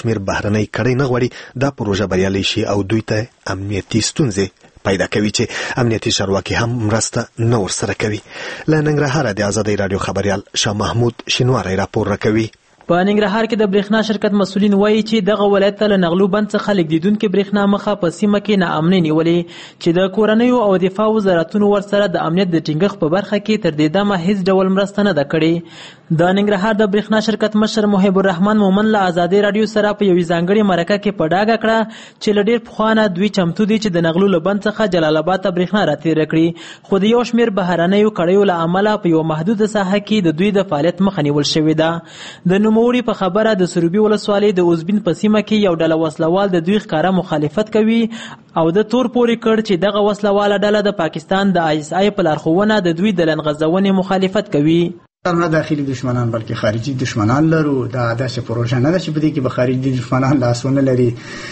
شمیر بهرنۍ کړۍ نه غواړي دا پروژه بریالۍ شي او دوی ته امنیتي ستونزې پیدا کوي چې امنیتي چارواکي هم مرسته نه ورسره کوي. له ننګرهاره د ازادۍ راډیو خبریال شاه محمود شینواری راپور راکوي. په ننګرهار کې د برېښنا شرکت مسؤلین وایي چې دغه ولایت ته له نغلو بند څخه لیږدېدونکې برېښنا مخه په سیمه کې ناامنۍ نیولې چې د کورنیو او دفاع وزارتونو ورسره د امنیت د ټینګښت په برخه کې تر دې دمه هیڅ ډول مرسته نه ده کړې. د ننګرهار د برېښنا شرکت مشر محب الرحمن مومن له ازادۍ راډیو سره په یوې ځانګړې مرکه کې په ډاګه کړه چې له ډېر پخوا نه دوی چمتو دي چې د نغلو له بند څخه جلال آباد ته برېښنا راتېره کړي، خو د یو شمېر بهرنیو کړیو له امله په یوه محدوده ساحه کې د دوی د فعالیت مخه نیول شوې ده. د نوموړي په خبره د سروبي ولسوالۍ د اوزبین په سیمه کې یو ډله وسلوال د دوی ښکاره مخالفت کوي او د تور پورې کړ چې دغه وسلواله ډله د پاکستان د ISI په لارښوونه د دوی د لنغځونې مخالفت کوي. نه داخلي دشمنان بلکې خارجي دشمنان لرو. دا داسې پروژه نه ده چې په دې کې به خارجي دشمنان لاسونه لري،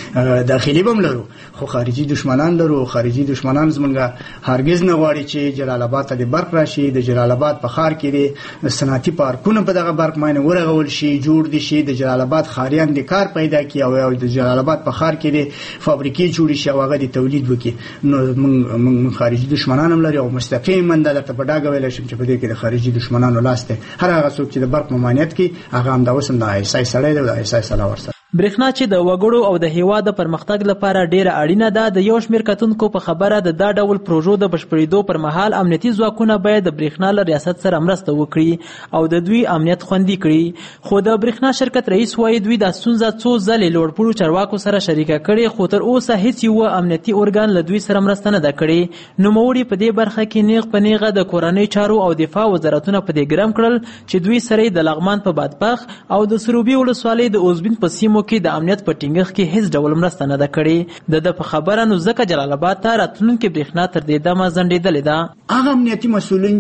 داخلي به هم لرو، خو خارجي دشمنان لرو. خارجي دشمنان زمونږ هرگز نه غواړي چې جلال آباد ته د برق راشي. د جلال آباد په ښار کې د صنعتي پارکونه په دغه برق باندې ورغول شي، جوړ دي شي، د جلال آباد ښاریان د کار پیدا کړي او د جلال آباد په ښار کې د فابریکې جوړې شي او هغه د تولید وکړي. نو موږ خارجي دشمنان هم لري او مستقیما درته په ډاګه ویلی شم چې په دې کې د خارجي دشمنانو لاس هر هغه څوک چې د برق ممانعت کوي هغه هم د اوسم د ISI سړی دی او د ISI سره ورسره. برېښنا چې د وګړو او د هیواد د پرمختګ لپاره ډیره اړینه ده، د یو شمېر کتونکو په خبره د دا ډول پروژو د بشپړېدو پر مهال امنیتي ځواکونه باید د برېښنا له ریاست سره مرسته وکړي او د دوی امنیت خوندي کړي. خو د برېښنا شرکت رئیس وایي دوی دا ستونزه څو ځلې لوړپوړو چارواکو سره شریکه کړې، خو تر اوسه هیڅ یو امنیتي ارګان له دوی سره مرسته نه ده کړې. نوموړي په دې برخه کې نیغ په نیغه د کورنۍ چارو او دفاع وزارتونه په دې ګرم کړل چې دوی سره د لغمان په بادپخ او د سروبي ولسوالۍ د اوزبین په سیمو کې د امنیت په ټینګښت کې هیڅ ډول مرسته نه ده کړې. د په خبره نو ځکه جلال آباد ته راتلونکې برېښنا تر دې دمه ځنډېدلې ده. هغه امنیتي مسؤلین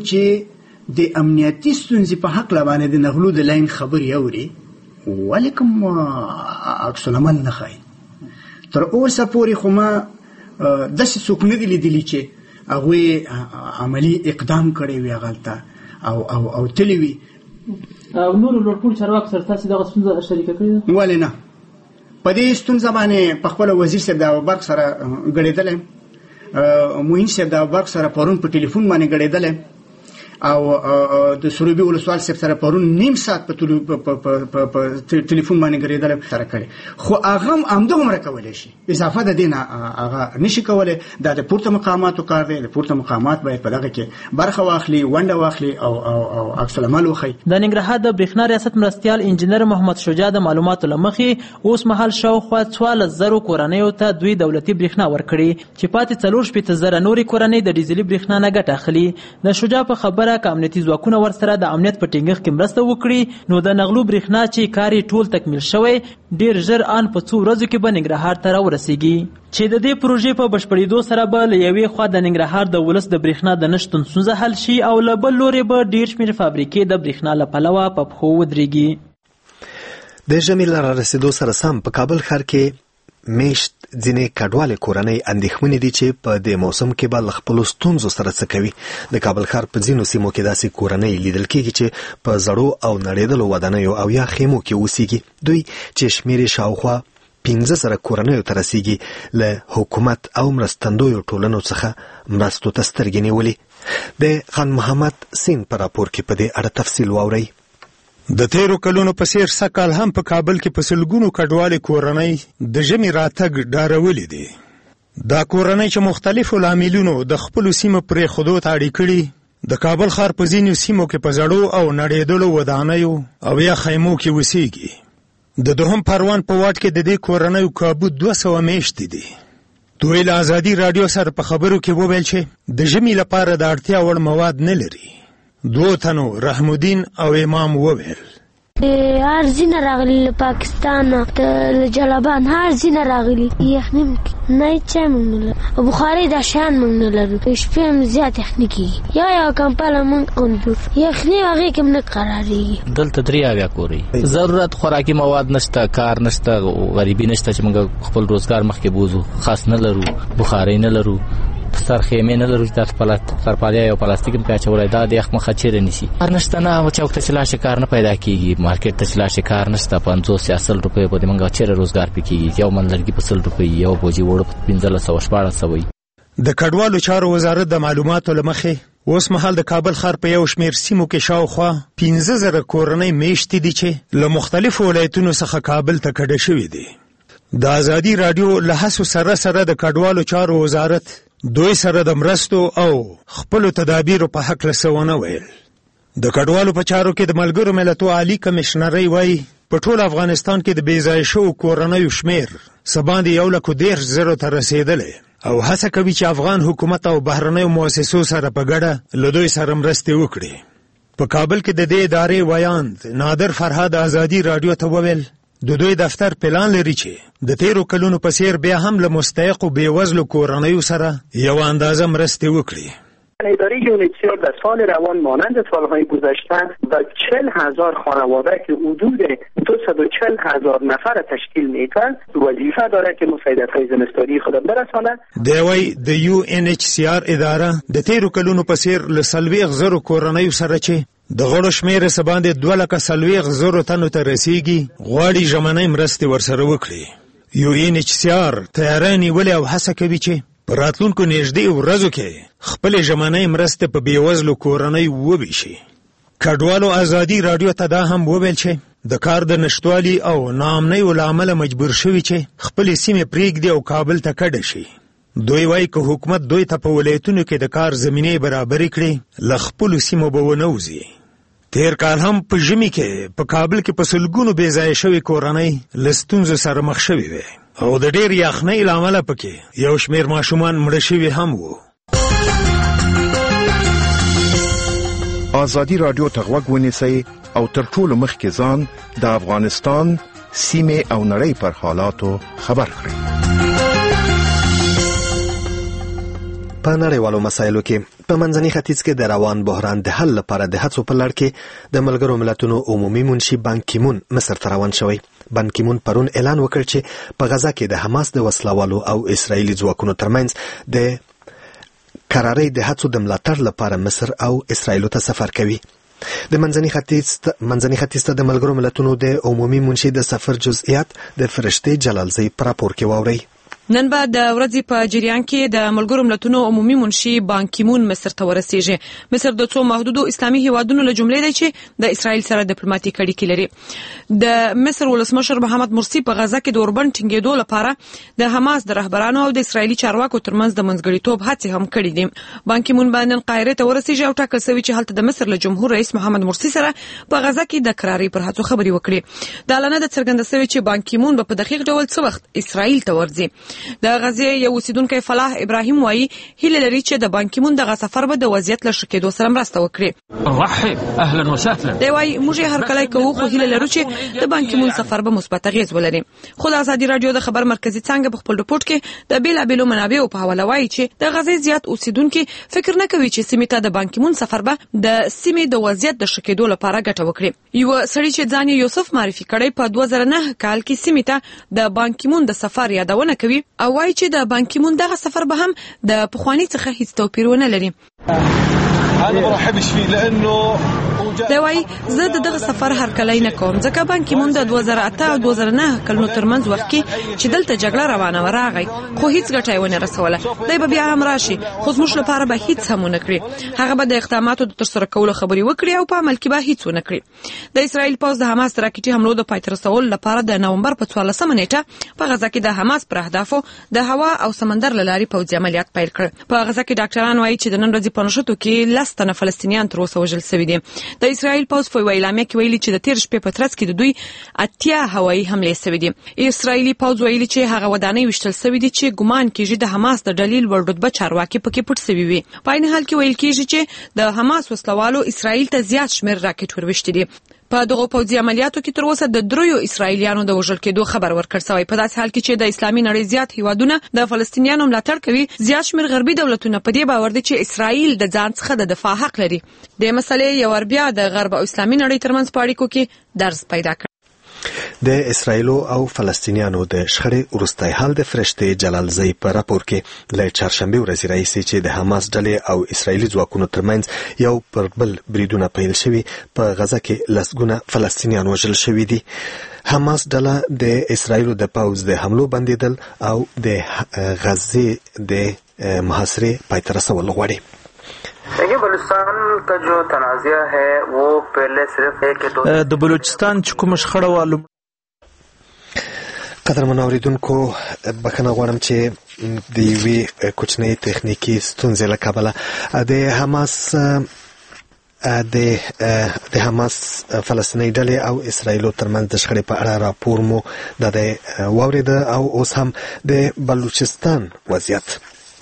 چې د امنیتي ستونزې په حق باندې د نغلو د لاین خبرې اوري ولې کوم عکس العمل نه ښایي. تر اوسه پورې خو ما داسې څوک نه دي لیدلي چې هغوی عملي اقدام کړی وي هغلته او تللی وي. او نورو لوړپوړو چارواکو سره تاسې دغه ستونزه شریکه کړې ده؟ ولې نه. په دې ستونزه باندې په خپله وزیر صاحب د ابوبرق سره ګډېدلی، معین صاحب د ابوبرق سره پرون په ټلیفون باندې ګډېدلی او د سروبي ولسوال صاحب سره پرون نیم ساعت په ټلیفون باندې ګډېدلی سره کړی. خو هغه هم همدغومره کولی شي، اضافه د دې نه هغه نشي کولی. دا د پورته مقاماتو کار دی. د پورته مقامات باید په دغه کې برخه واخلي، ونډه واخلي او عکس العمل وښیي. د ننګرهار د برېښنا ریاست مرستیال انجینر محمد شجاع د معلوماتو له مخې اوس مهال شاوخوا 14,000 کورنیو ته دوی دولتي برېښنا ورکړي چې پاتې 4,000 نورې کورنۍ د ډیزلي برېښنا نه ګټه اخلي. د شجاع په خبره که امنیتي ځواکونه ورسره د امنیت په ټینګښت کې مرسته وکړي نو د نغلو برېښنا چې کار یې ټول تکمیل شوی ډېر ژر ان په څو ورځو کې به ننګرهار ته راورسیږي چې د دې پروژې په بشپړېدو سره به له یوې خوا د ننګرهار د ولس د برېښنا د نشتون ستونزه حل شي او له بل لورې به ډېر شمېر فابریکې د برېښنا له پلوه په پښو ودرېږي. د ژمي له رارسېدو سره سم په کابل ښار کې میشت ځینې کډوالې کورنۍ اندېښمنې دي چې په دې موسم کې به له خپلو ستونزو سره څه کوي. د کابل ښار په ځینو سیمو کې داسې کورنۍ لیدل کېږي چې په زړو او نړېدلو ودانیو او یا خیمو کې اوسېږي. دوی چې شمېر یې شاوخوا 15,000 کورنیو ته رسېږي له حکومت او مرستندویو ټولنو څخه مرستو ته سترګې نیولې. د خان محمد سین په راپور کې په دې اړه تفصیل واورئ. د تیرو کلونو په څیر سږکال هم په کابل کې په سلګونو کډوالې کورنۍ د ژمي راتګ ډارولې دي. دا کورنۍ چې مختلفو لاملونو د خپلو سیمو پرېښودو ته اړ کړي د کابل ښار په ځینو سیمو کې په زړو او نړېدلو ودانیو او یا خیمو کې اوسېږي. د دوهم پروان په واټ کې د دې کورنیو کابو 200 میاشتې دي. دوی له ازادي راډیو سره په خبرو کې وویل چې د ژمي لپاره د اړتیا وړ مواد نه لري. دو تنو رحم الدین او امام وویل هر ځینه راغلي له پاکستان له جلابان هر ځینه راغلي یخني نه چا موږ نه لرو او بخاري دا شیان موږ نه لرو شپې هم زیات یخني کېږي یا کمپاله موږ اندو یخني هغې کې هم نه قرارېږي. دلته 3 کوري ضرورت خوراکي مواد نشته، کار نشته، غریبي نشته چې موږ خپل روزګار مخکې بوزو، خاص نه لرو، بخاري نه لرو، اختر خیمه نه لرو چې تر پالیا یو پلاستیک په چولای دا د یخ مخه چیرې نسی ارنشته نه او چوک ته چلاشه کار نه پیدا کیږي مارکیټ ته چلاشه کار نشته 500 روپے په دې منګه چیرې روزګار پکې یو منلرګي په 100 روپے یو بوجي وړ په 1514 د کډوالو چارو وزارت د معلوماتو لمخې اوس مهال د کابل ښار په یو شمېر سیمو کې شاوخوا 15000 کورنۍ میشتې دي چې له مختلفو ولایتونو څخه کابل ته کډه شوي دي. د ازادي رادیو له هڅو سره د کډوالو چارو وزارت دوی سره د مرستو او خپلو تدابیرو په هکله څه ونه ویل. د کډوالو په چارو کې د ملګرو ملتونو عالی کمشنرۍ وایي په ټول افغانستان کې د بېځایه شوو کورنیو شمېر څه باندې 110,000 ته رسېدلی او هڅه کوي چې افغان حکومت او بهرنیو مؤسسو سره په ګډه له دوی سره مرستې وکړي. په کابل کې د دې ادارې ویاند نادر فرهاد ازادي رادیو ته وویل د دوی دفتر پلان لري چې د تیرو کلونو په څیر بیا هم له مستحقو بېوزلو کورنیو سره یو اندازه مرستې وکړي. اداره یونیسیار در سال روان مانند سالهای گذشته و 40,000 خانواده که حدود 240,000 نفر تشکیل میکنند وظیفه داره که مساعدت‌های زمستانی خود برساند. دوی د UNHCR اداره د تیرو کلونو په څیر له 40,000 کورنیو سره چې د غړو شمېر څه باندې 240,000 تنو ته رسیږي غواړي ژمنۍ مرستې ورسره وکړي. UNHCR تیاری نیولې او هڅه کوي چې په راتلونکو نږدې ورځو کې خپلې ژمنۍ مرستې په بېوزلو کورنیو وویشي. کډوالو ازادي رادیو ته دا هم وویل چې د کار د نشتوالي او ناامنیو له امله مجبور شوي چې خپلې سیمې پرېږدي او کابل ته کډه شي. دوی وایي که حکومت دوی ته په ولایتونو کې د کار زمینې برابرې کړي له خپلو سیمو به ونه وځي. تیر کال هم په ژمي کې په کابل کې په سلګونو بېځایه شوې کورنۍ له ستونزو سره مخ شوې وې او د ډېر یخنۍ له امله پکې یو شمېر ماشومان مړه شوي هم وو. ازادي رادیو ته غوږ ونیسئ او تر ټولو مخکې ځان د افغانستان سیمې او نړۍ پر حالاتو خبر کړئ. په نړیوالو مسایلو کې په منځني ختیځ کې د روان بحران د حل لپاره د هڅو په لړ کې د ملګرو ملتونو عمومي منشي بان کیمون مصر ته روان شوی. بان کیمون پرون اعلان وکړ چې په غزا کې د حماس د وسلوالو او اسرایلی ځواکونو ترمنځ د قرارې د هڅو د ملاتړ لپاره مصر او اسرایل ته سفر کوي. د منځني ختیځ ته د ملګرو ملتونو د عمومي منشي د سفر جزئیات د فرشتې جلالزی پر راپور کې واوري. نن به د ورځې په جریان کې د ملګرو ملتونو عمومي منشي بان کیمون مصر ته ورسیږي. مصر د څو محدودو اسلامي هیوادونو له جملې دی چې د اسرایل سره ډیپلوماټیک اړیکې لري. د مصر ولسمشر محمد مرسي په غزا کې د اوربند ټینګېدو لپاره د حماس د رهبرانو او د اسرایلی چارواکو ترمنځ د منځګړیتوب هڅې هم کړې دي. بان کیمون باندې قاهره ته ورسیږي او ټاکل شوی چې هلته د مصر له جمهور رئیس محمد مرسي سره په غزا کې د قرارې پر هڅو خبرې وکړي. د اعلان د څرګنده شوی چې بان کیمون په دقیق ډول څه وخت اسرایل ته ورځي. د غزې یو اوسیدونکی فلاح ابراهیم وایي هیله لري چې د بان کیمون دغه سفر به د وضعیت له ښه کېدو سره مرسته وکړي. اهلا وسهلا. دی وایي موږ هر کله کوو خو هیله لرو چې د بان کیمون سفر به مثبت اغېز ولري. خو د ازادي رادیو د خبر مرکزي څانګه په خپل رپورټ کې د بیلابېلو منابعو په حواله وایي چې د غزې زیات اوسیدونکي فکر نه کوي چې سیمې ته د بان کیمون سفر به د سیمې د وضعیت د ښه کېدو لپاره ګټه وکړي. یو سړی چې ځان یوسف معرفي کړی په 2009 کال کې سیمې ته د بان کیمون د سفر یادونه کوي او وایي چې د بان کیمون دغه سفر به هم د پخوانی څخه هیڅ توپیر ونه لري. انا ما راحبش فيه لانه دی وایي زه دغه سفر هرکلی نه کوم ځکه بان کیمون د 2008 او 2009 کلونو ترمنځ وخت کې چې دلته جګړه روانه و راغی خو هیڅ ګټه یې ونه رسوله. دی به بیا هم راشي خو زموږ لپاره به هیڅ هم ونه کړي. هغه به د اقداماتو د ترسره کولو خبرې وکړي او په عمل کې به هیڅ ونه کړي. د اسرایل پوځ د حماس راکټي حملو د پای ته رسولو لپاره د نومبر په 14 نیټه په غزا کې د حماس پر اهدافو د هوا او سمندر له لارې پوځي عملیات پیل کړ. په غزا کې ډاکټران وایي چې د نن ورځې په نښتو کې 10 تنه فلسطینیان تر اوسه وژل شوي دي. د اسرایل پوځ په اعلامیه کې ویلي چې د تیر شپې په ترڅ کې د دوی 80 هوایي حملې شوي دي. اسرایلی پوځ ویلي چې هغه ودانۍ وشتل شوي دي چې ګمان کېږي د حماس د ډلیل ورډوبه چارواکي پکې پټ شوي وي. په عین حال کې ویل کېږي چې د حماس وسلوالو اسرایل ته زیات شمېر راکټ وروشتي دي. په دغه پوځي عملیاتو کې تر اوسه د 3 اسرایلیانو د وژل کېدو خبر ورکړ شوی. په داسې حال کې چې د اسلامي نړۍ زیات هیوادونه د فلسطینیانو ملاتړ کوي، زیات شمېر غربي دولتونه په دې باور دي چې اسرایل د ځان څخه د دفاع حق لري. د مسلې یو ور بیا د غرب او اسلامي نړۍ ترمنځ په اړیکو کې درز پیدا کړ. د اسرایلو او فلسطینیانو د شخړې وروستی حال د فرشتې جلالزی په راپور کې له چهارشنبه ورځې راهیسې چې د حماس ډلې او اسرایلي ځواکونو ترمنځ یو پر بل بریدونه پیل شوي په غزه کې لسګونه فلسطینیان وژل شوي دي. حماس ډله د اسرایلو د پوځ د حملو بندیدل او د غزې د محاصرې پای ته رسول غواړي. देखिए बलूचिस्तान का जो तनाज़ा है वो पहले सिर्फ है कि د بلوچستان چې کوم شخړه والو قدرمن اوریدونکو بخښنه غواړم چې د یوې کوچنۍ تخنیکی ستونزې له کبله د حماس فلسطیني ډلې او اسرایلو ترمنځ د شخړې په اړه راپور مو د واورېده او اوس هم د بلوچستان وضعیت.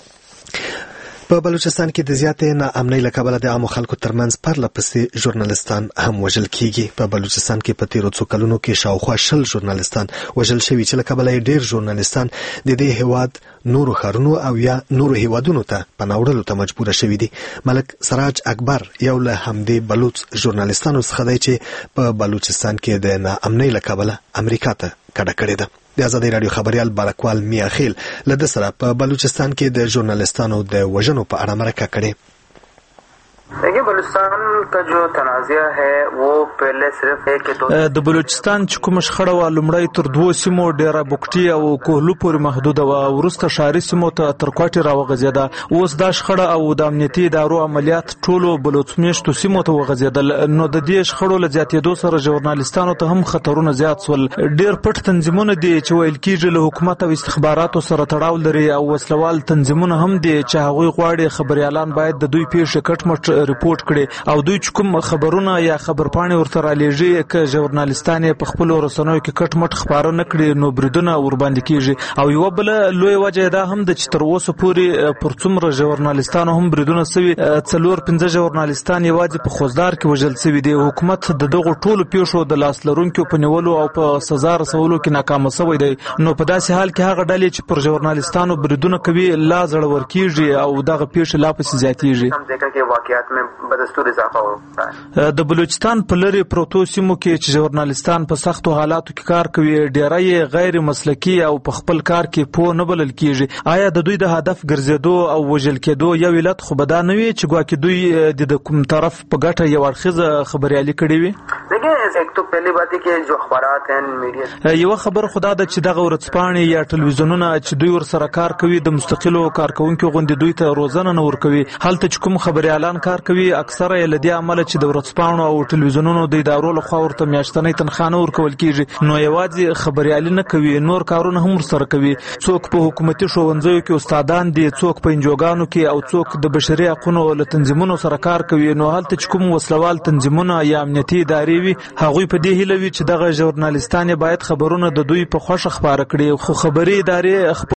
په بلوچستان کې د زیاتې ناامنۍ له کبله د عامو خلکو ترمنځ پرله پسې ژورنالستان هم وژل کیږي. په بلوچستان کې په تیرو څو کلونو کې شاوخوا 60 ژورنالستان وژل شوي چې له کبله یې ډېر ژورنالستان د دې هیواد نورو ښارونو او یا نورو هیوادونو ته پناه وړلو ته مجبوره شوي دي. ملک سراج اکبر یو له همدې بلوچ ژورنالستانو څخه دی چې په بلوچستان کې د ناامنۍ له کبله امریکا ته کډه کړې ده. د ازادۍ راډیو خبريال بارکوال میا خیل له د سره په بلوچستان کې د ژورنالستانو د وژنو په اړه مرکه کړې. देखिए बलूचिस्तान का जो तनाज़ा है वो पहले सिर्फ है कि د بلوچستان چې کوم شخړه و لومړی تر 2 سیمو ډیره بوکټي او کوهلو پورې محدوده و، ورسته ښاري سیمو ته تر کوټې راوغځېده. اوس دا شخړه او د امنیتي ادارو عملیات ټولو بلوچ میشتو سیمو ته وغځېدل. نو د دې شخړو له زیاتېدو سره ژورنالستانو ته هم خطرونه زیات سول. ډیر پټ تنظیمونه دي چې ویل کېږي له حکومت او استخباراتو سره تړاو لري او وسلوال تنظیمونه هم دي چې هغوی غواړي خبريالان باید د دوی پیښې کټ مټ ریپورت کړي او دوی چې کوم خبرونه یا خبرپاڼې ورته رالیږي که ژورنالستان په خپلو رسنیو کې کټ مټ خبره نه کړي نو بریدونه ورباندې کیږي. او یوه بله لویه وجه دا هم ده چې تر اوسه پورې پر څومره ژورنالستانو هم بریدونه سوي 4-5 ژورنالستان یوازې په خوزدار کې وژل سوي دي. حکومت د دغو ټولو پیښو د لاس لرونکو په نیولو او په سزا رسولو کې ناکامه سوی دی. نو په داسې حال کې هغه ډلې چې پر ژورنالستانو بریدونه کوي لا زړور کیږي او دغه پیښې لا پسې زیاتیږي. د بلوچستان په لري پروتو سیمو کې چې ژورنالستان په سختو حالاتو کې کار کوي ډیری غیر مسلکي او په خپل کار کې پوه نه بلل کیږي. آیا د دوی د هدف ګرځېدو او وژل کېدو یو علت خو به دا نه وي چې ګواکې دوی د کوم طرف په ګټه یو اړخیزه خبريالي کړې وي؟ یو خبر خدا ده چې دغه ورځپاڼې یا ټلویزیونونه چې دوی ورسره کار کوي د مستقلو کارکونکو غونډې دوی ته روزنه نه ورکوي. هلته چې کوم خبريالان کار کوي اکثره یې لدی عمل چې د ورځپاڼو او ټلویزیونونو د ادارو لخوا ورته میاشتنۍ تنخواه نه ورکول کیږي. نو یوازې خبريالي نه کوي، نور کارونه هم ورسره کوي. څوک په حکومتي ښوونځیو کې استادان دي، څوک په انجوګانو کې او څوک د بشري حقوقو له تنظیمونو سره کار کوي. نو هلته چې کوم وسلوال تنظیمونه یا امنیتي ادارې وي هغوی په دې هیله وي چې دغه ژورنالستان باید خبرونه د دوی په خوښه خبره کړي. خو خبري ادارې